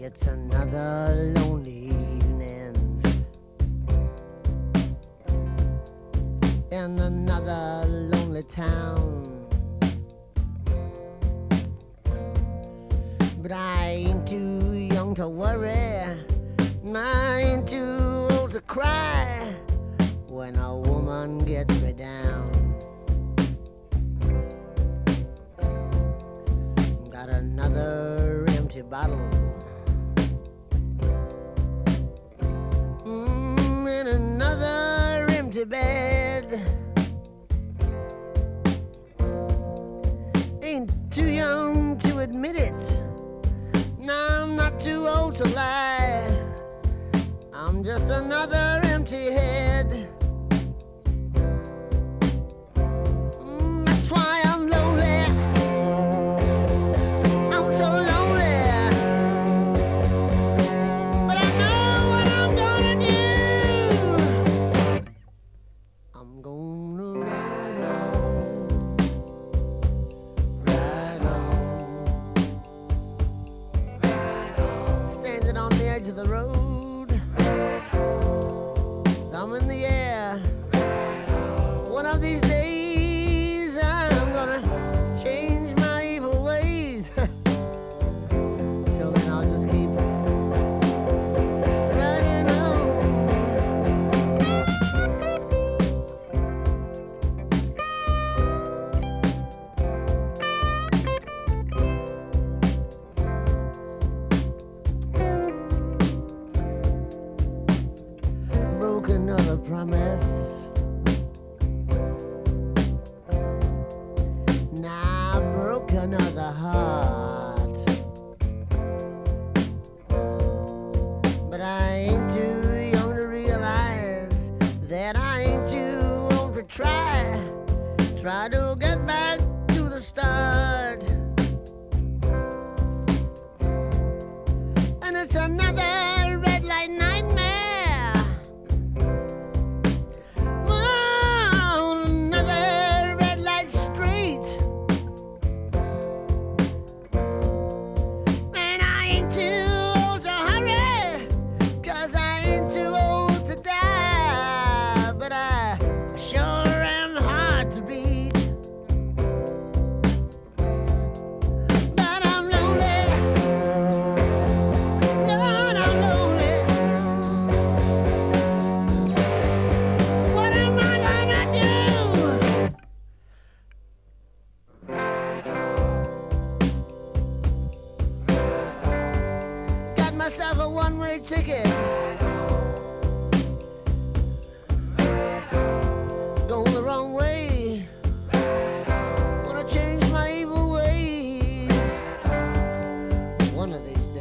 It's another lonely evening in another lonely town. But I ain't too young to worry, and I ain't too old to cry when a woman gets me down. Got another empty bottle in another empty bed. Ain't too young to admit it, no, I'm not too old to lie. I'm just another empty head. That's why I'm lonely. I'm so lonely. But I know what I'm gonna do. I'm gonna ride on, standing on the edge of the road, thumb in the air. One of these days I'm gonna change my evil ways. Till then I'll just keep riding on. Broke another promise. Now I broke another heart. But I ain't too young to realize that I ain't too old to try to get back to the start. And it's another red light nightmare. Oh, another red light street. And I ain't too old to hurry, 'cause I ain't too old to die. But I sure am hard to beat. But I'm lonely. Lord, I'm lonely. What am I gonna do? Got myself a one-way ticket, going the wrong way. Wanna change my evil ways. One of these